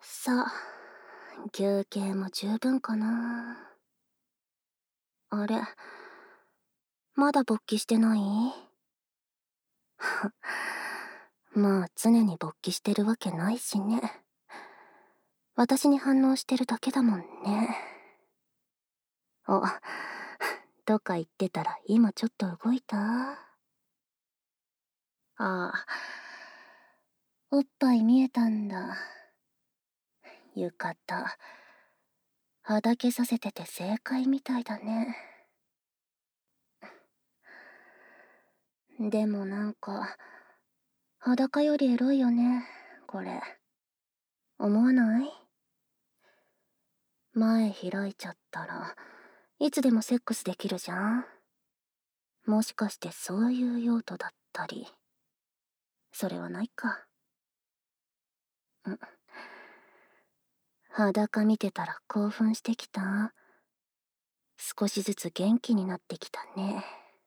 さあ、休憩も十分かな。あれ、まだ勃起してない？まあ常に勃起してるわけないしね。私に反応してるだけだもんね。お、とか言ってたら今ちょっと動いた？ああ、おっぱい見えたんだ。浴衣、はだけさせてて正解みたいだね。でもなんか、裸よりエロいよね、これ。思わない？前開いちゃったらいつでもセックスできるじゃん。もしかしてそういう用途だったり。それはないか。裸見てたら興奮してきた？少しずつ元気になってきたね。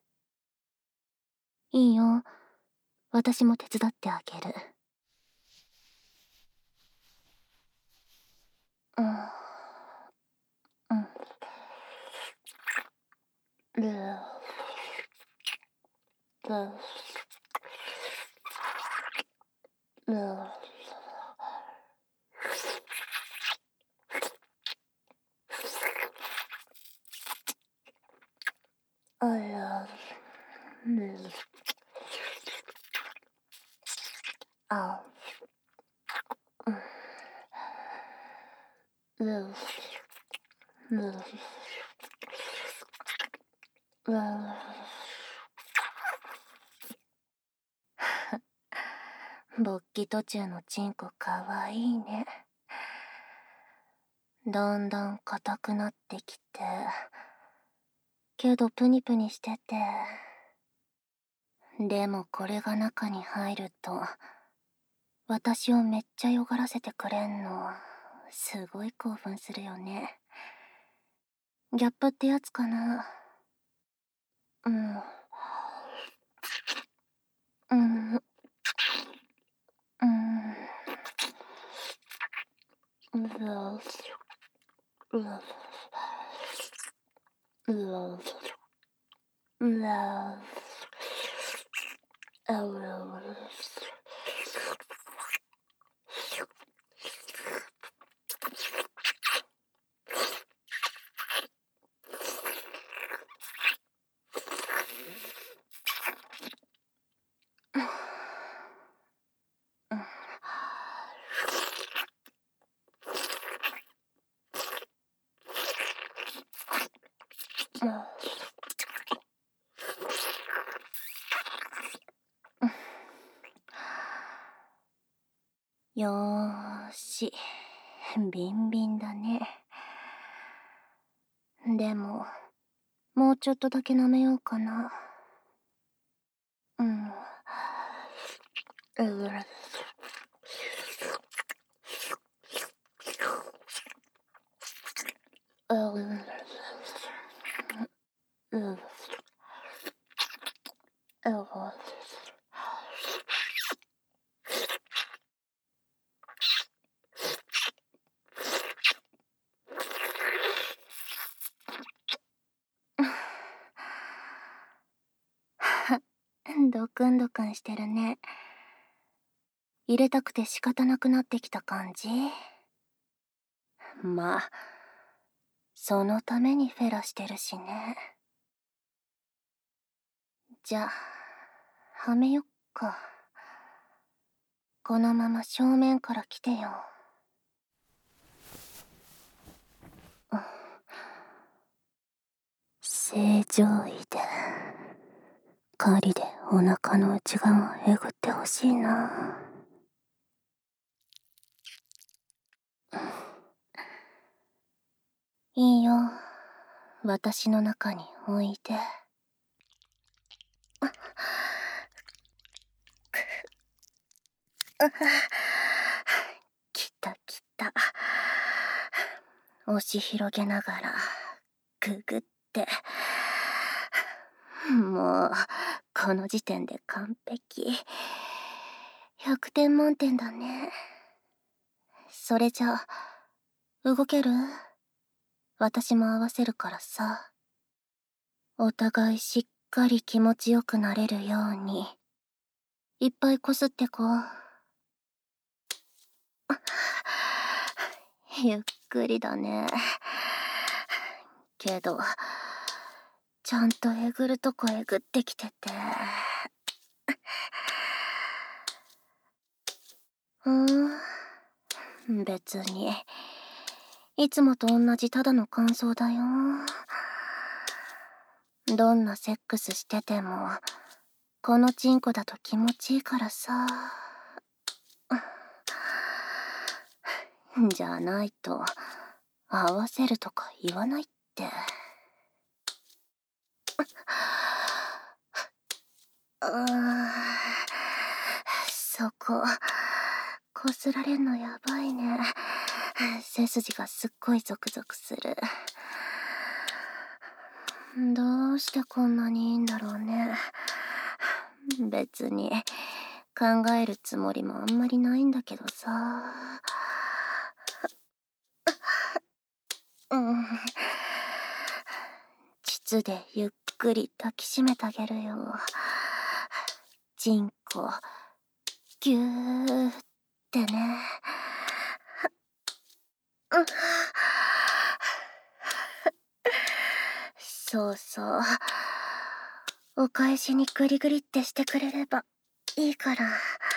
いいよ、私も手伝ってあげる。うんうんルールールーあらルーあルールールー勃起途中のチンコかわいいね。だんだん硬くなってきて、けどプニプニしてて。でもこれが中に入ると、私をめっちゃよがらせてくれんの。すごい興奮するよね。ギャップってやつかな。うん。うん。うん。うわうわうわうわあうわよーし、ビンビンだね。でも、もうちょっとだけ舐めようかな。うん。うらドクンドクンしてるね。入れたくて仕方なくなってきた感じ？まあ、そのためにフェラしてるしね。じゃあ、はめよっか。このまま正面から来てよ。正常位で、狩りでお腹の内側をえぐってほしいな。いいよ、私の中においで。来た来た。押し広げながらググって。もうこの時点で完璧。100点満点だね。 それじゃあ、動ける？私も合わせるからさ。お互いしっかり気持ちよくなれるように、いっぱいこすってこう。ゆっくりだね。けど、ちゃんとえぐるとこえぐってきてて。別に。いつもと同じただの感想だよ。どんなセックスしてても、このチンコだと気持ちいいからさ。じゃないと、合わせるとか言わないって。そこ、こすられんのやばいね。背筋がすっごいゾクゾクする。どうしてこんなにいいんだろうね。別に考えるつもりもあんまりないんだけどさ。膣でゆっくり抱きしめてあげるよ。チンコぎゅーってね。そうそう。お返しにグリグリってしてくれればいいから。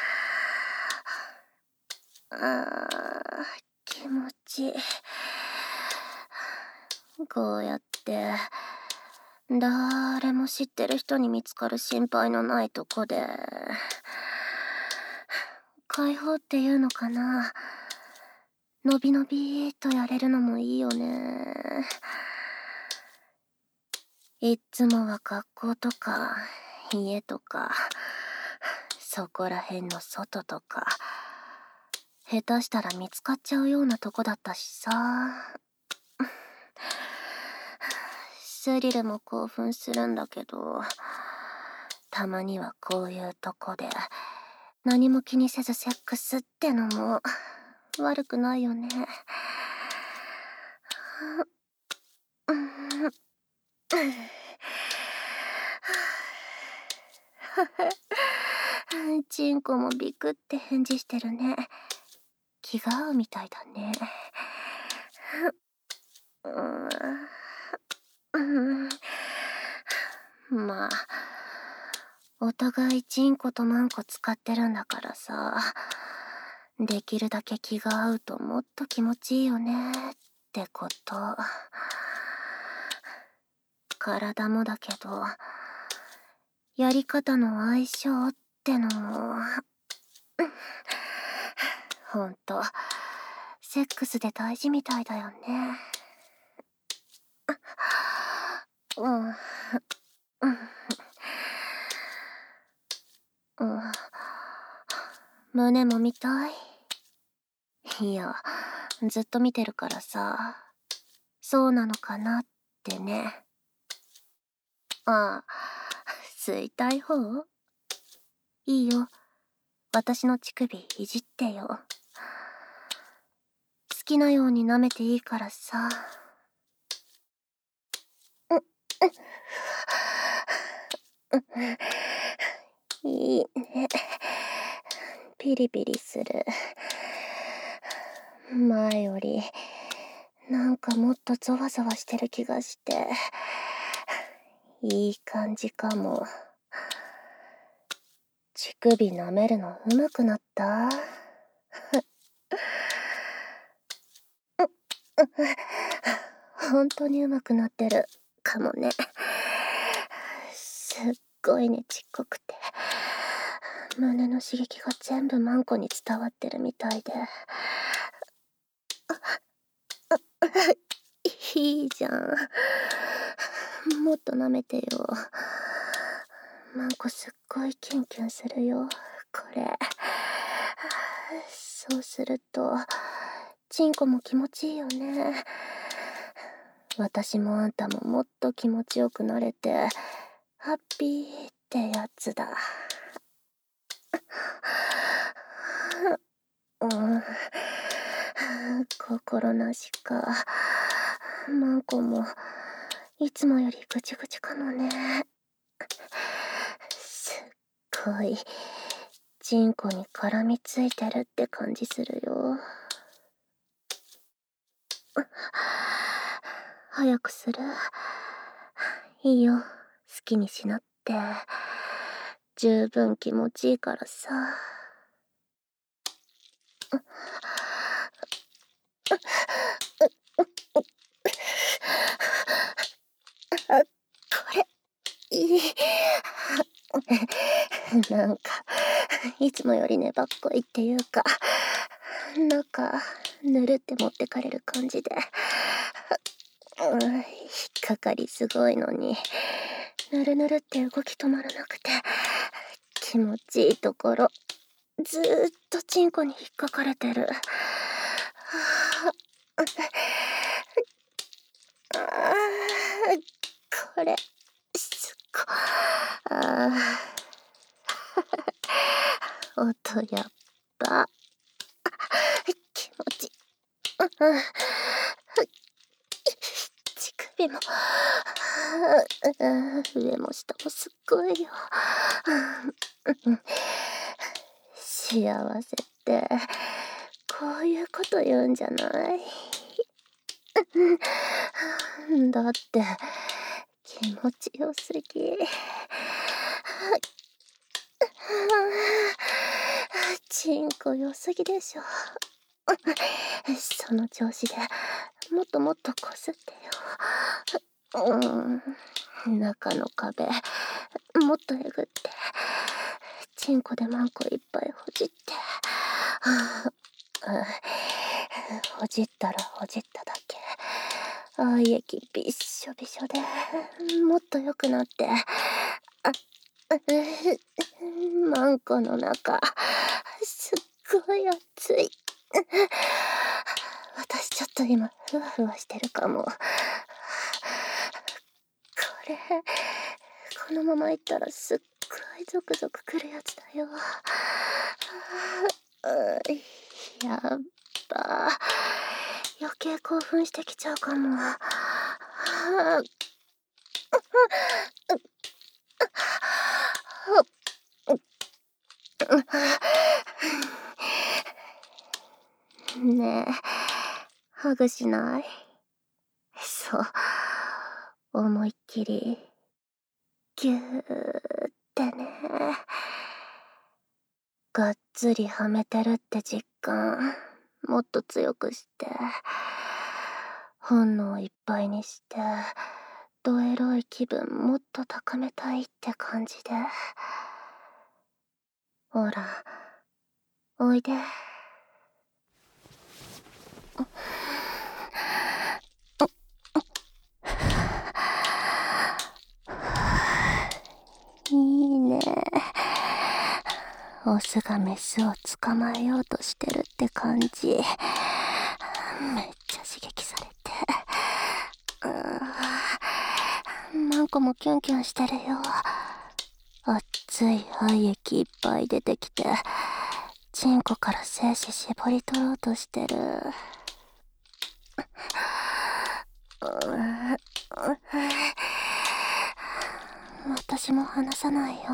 気持ちいい。こうやって誰も知ってる人に見つかる心配のないとこで解放っていうのかな。のびのびーっとやれるのもいいよね。いっつもは学校とか家とかそこらへんの外とか下手したら見つかっちゃうようなとこだったしさ。スリルも興奮するんだけど、たまにはこういうとこで何も気にせずセックスってのも悪くないよね。チンコもビクって返事してるね。気が合うみたいだね。まあ、お互いチンコとマンコ使ってるんだからさ、できるだけ気が合うともっと気持ちいいよねってこと。体もだけど、やり方の相性ってのも、ほんと、セックスで大事みたいだよね。胸も見たい？いや、ずっと見てるからさ、そうなのかなってね。吸いたい方？いいよ、私の乳首いじってよ。好きなように舐めていいからさ。いいね。ピリピリする。前よりなんかもっとゾワゾワしてる気がして、いい感じかも。乳首舐めるの上手くなった？本当に上手くなってるかもね。すっごいね、ちっこくて。胸の刺激が全部マンコに伝わってるみたいで。いいじゃん。もっと舐めてよ。マンコすっごいキュンキュンするよ、これ。そうすると、チンコも気持ちいいよね。私もあんたももっと気持ちよくなれて、ハッピーってやつだ。 心なしか。マンコもいつもよりぐちぐちかもね。すっごいチンコに絡みついてるって感じするよ。早くする？いいよ、好きにしなって。十分気持ちいいからさ。これ、いい。なんか、いつもより粘っこいっていうか、なんか、ぬるって持ってかれる感じで。引っかかりすごいのに、ぬるぬるって動き止まらなくて、気持ちいいところ、ずーっとチンコに引っかかれてる。これ、すっご、音やっば。気持ち、乳首も、上も下もすっごいよ。幸せって、こういうこと言うんじゃない？だって、気持ちよすぎ。チンコ良すぎでしょ。その調子でもっともっとこすってよ。中の壁もっとえぐって、チンコでマンコいっぱいほじって、ほじったらほじっただけ愛液びっしょびしょでもっと良くなって、マンコの中すっごい熱い。私ちょっと今ふわふわしてるかも。これ、このままいったらすっごいゾクゾクくるやつだよ。やっば。余計興奮してきちゃうかも。ねえ、ハグしない？そう、思いっきりギューってね。がっつりはめてるって実感もっと強くして、本能いっぱいにして、ドエロい気分もっと高めたいって感じで。ほら、おいで。いいね。オスがメスを捕まえようとしてるって感じ。めっちゃ刺激されて。マンコもキュンキュンしてるよ。熱い愛液いっぱい出てきて、チンコから精子絞り取ろうとしてる。私も離さないよ。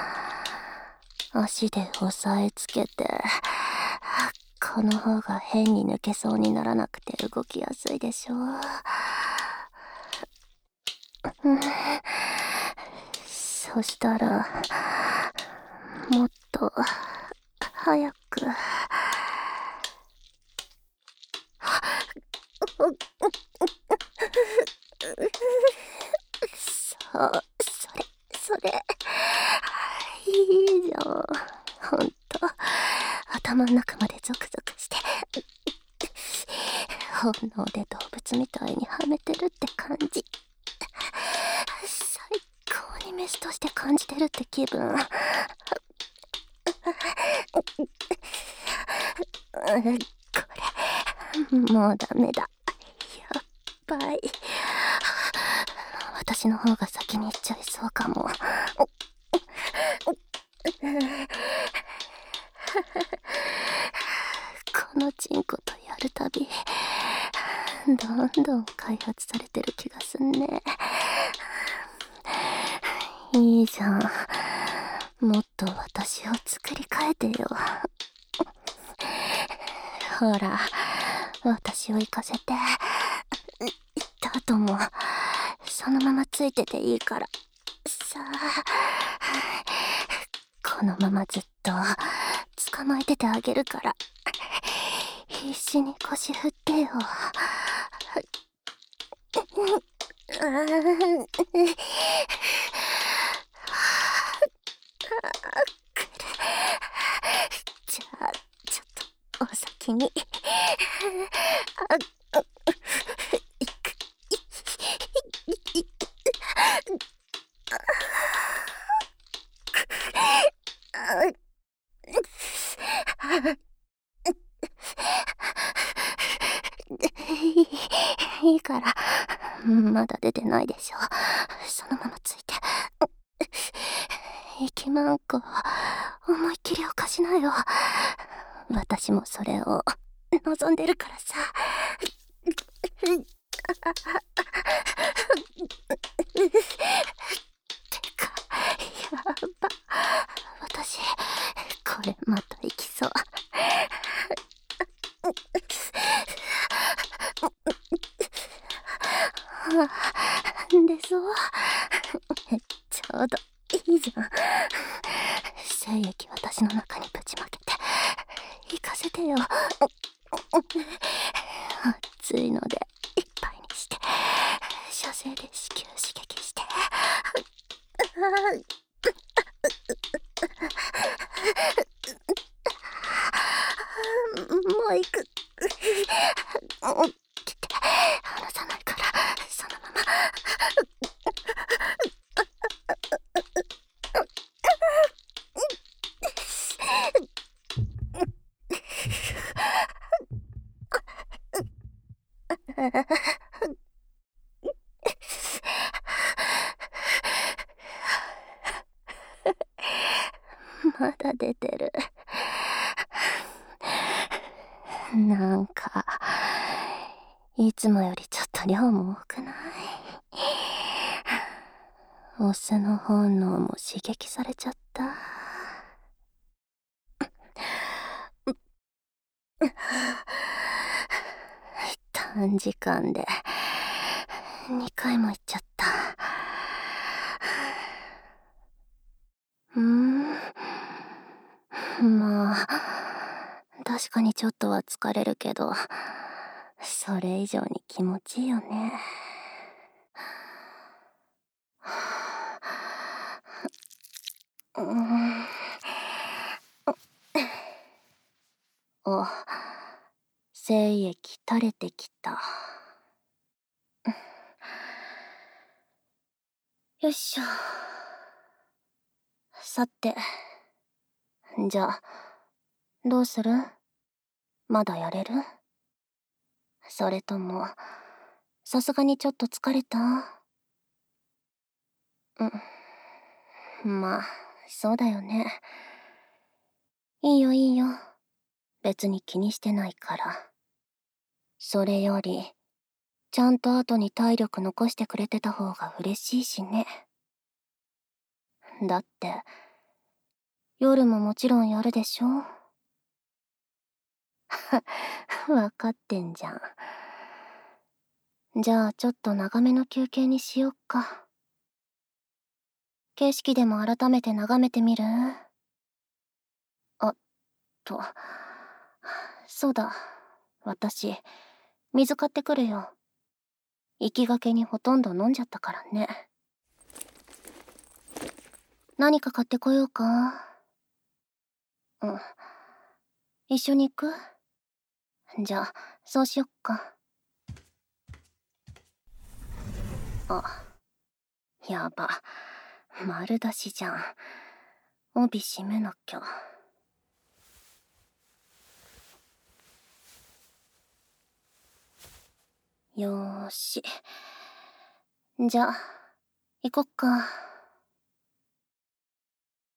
足で押さえつけて、この方が変に抜けそうにならなくて動きやすいでしょ。そしたらもっと早く。そう、それいいじゃん。ほんと頭の中までゾクゾクして、本能で動物みたいにはめてるって感じ。最高にメスとして感じてるって気分。これもうダメだ。やっばい。私の方が先に行っちゃいそうかも。このチンコとやるたびどんどん開発されてる気がすんね。いいじゃん、もっと私を作り変えてよ。ほら、私を行かせて。行った後もそのままついてていいからさあ。このままずっと捕まえててあげるから、必死に腰振ってよ。じゃあちょっとお先に。いいから、まだ出てないでしょ。そのままついて。息まんこ思いっきりおかしなよ。私もそれを望んでるからさ。てかやば、私これまた行きそう。出そう。ちょうどいいじゃん。精液私の中にぶちまけて行かせてよ。熱いのでいっぱいにして、射精で子宮刺激して。もう行く。離さないから、そのまま。まだ出てる。なんかいつもよりちょっと量も多くない？オスの本能も刺激されちゃった。短時間で2回も行っちゃった。まあ確かにちょっとは疲れるけど、それ以上に気持ちいいよね。お、精液垂れてきた。よいしょ。さて、じゃあどうする？まだやれる？それともさすがにちょっと疲れた？まあそうだよね。いいよいいよ、別に気にしてないから。それよりちゃんと後に体力残してくれてた方が嬉しいしね。だって夜ももちろんやるでしょ。わかってんじゃん。じゃあちょっと長めの休憩にしよっか。景色でも改めて眺めてみる？あっと、そうだ、私水買ってくるよ。行きがけにほとんど飲んじゃったからね。何か買ってこようか？一緒に行く？じゃあそうしよっか。やば、丸出しじゃん。帯締めなきゃ。よーし、じゃあ行こっか。